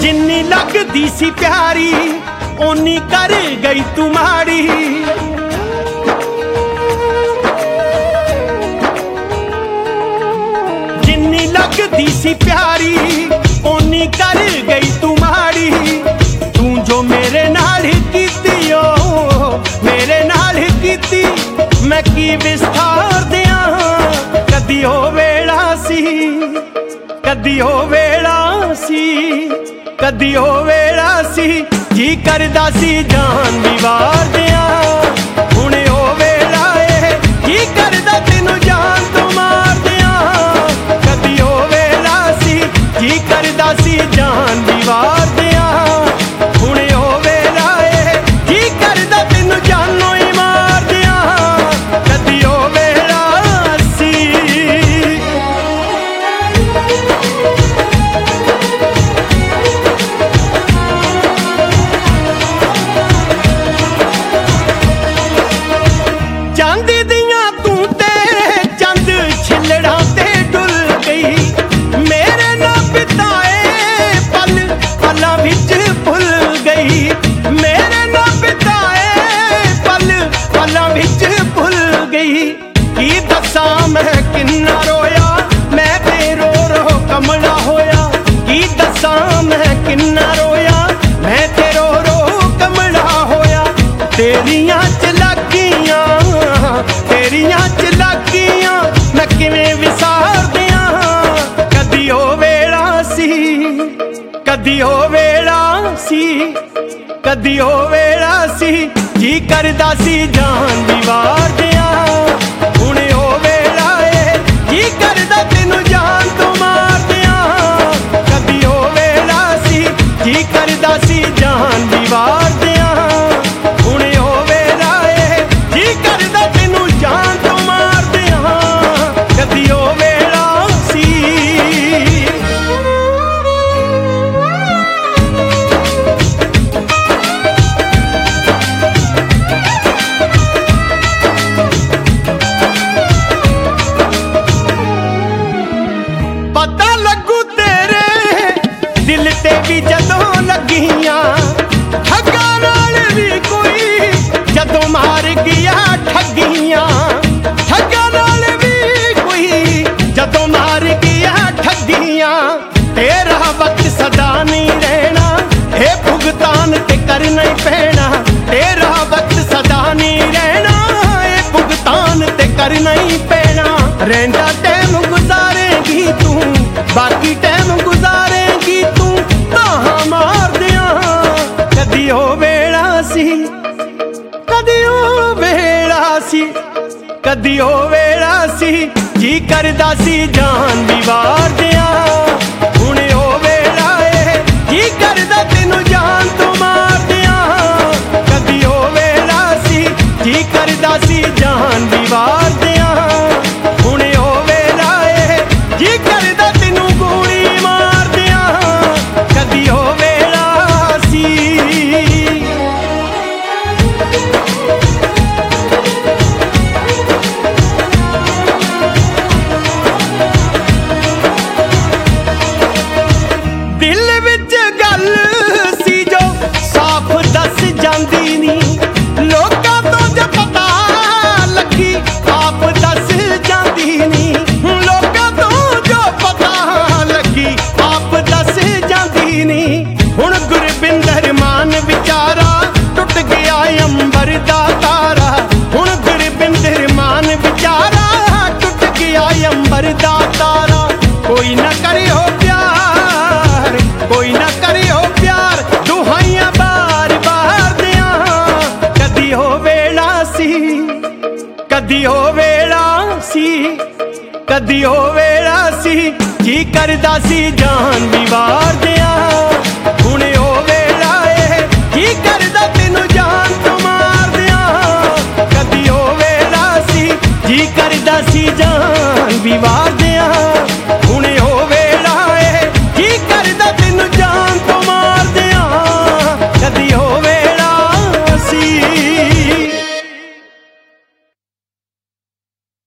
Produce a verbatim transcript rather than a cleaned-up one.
जिन्नी लगदी सी प्यारी ओनी कर गई तू माड़ी। जिन्नी लगदी सी प्यारी ओनी कर गई तू माड़ी। तू जो मेरे नाल कीती ओ मेरे नाल कीती मैं की विस्तार दियां। कदी हो वेला सी कदी हो वेला सी कदी हो वेला सी जी करदा सी जान दी वार दियां। हुणे हो वेला ए जी करदा तैनू जान तो मार दियां। कदी हो वेला सी जी करदा सी जान दी वार दियां। हुणे हो वेला ए जी करदा तैनू जानों ही मार दियां। कदी हो वेला सी चांदी दियां तू ते चंद छिलड़ा ते डुल गई। मेरे ना बिताए पल पलां विच भुल गई। मेरे ना बिताए पल पलां विच भुल गई। की दसां मैं किन्ना रोया मैं ते रो रो कमला होया। की दसां मैं किन्ना रोया मैं ते रो रो कमला होया। तेरियां चलाकियां तेरियां चलाकियां मैं किवें विसार दियां। कदी हो वेला सी कदी हो वेला सी कदी हो वेला सी जी करदा सी जान दी वार दियां। हुणे हो वेला ए जी करदा तैनू जान तो मार दियां। कदी हो वेला सी जी करदा सी जान दी वार दियां। हुणे हो वेला ए जी करदा तैनू जान तो मार दियां। कदी हो वेला सी पता लगू तेरे दिल ते भी जदों लगियां। ठग्गां नाल भी कोई जदों मार गया ठगियां। ठग्गां नाल भी कोई जदों मार गया ठगियां। तेरा वक्त सदा नहीं रहना ए भुगतान ते करना ही पैना। तेरा वक्त सदा नहीं रहना ए भुगतान ते करना ही पैना। रहिंदा टाइम गुजारेगी तू बाकी टाइम गुजारेगी तू ताहां मार दियां। कदी हो वेला सी कदी हो वेला सी कदी हो वेला सी जी करदा सी जान दी वार दियां। हुणे हो वेला ए जी करदा तैनू जान तो मार दियां। कदी हो वेला सी जी करदा सी जान दी वार दियां। हुणे हो वेला ए जी करदा तैनू गोली मार दियां। कदी हो वेला सी दिल विच गल सी जो साफ दस जांदी नी। लोकां तो जो पता लगी आप दस जांदी नी। लोकां तो जो पता लगी आप दस जांदी नी। हुण गुरबिंदर मान विचारा टुट गया अंबर दा तारा। हुण गुरबिंदर मान विचारा टुट गया अंबर दा तारा। कोई ना करे हो प्यार कोई ना करे हो प्यार दुहाइयां बार बार दियां। कदी हो वेला सी कदी हो वेला सी कदी हो वेला सी जी करदा सी जान दी वार दियां। हुणे हो वेला ए जी करदा तैनू जान तो मार दियां। कदी हो वेला सी जी करदा सी जान दी वार दियां।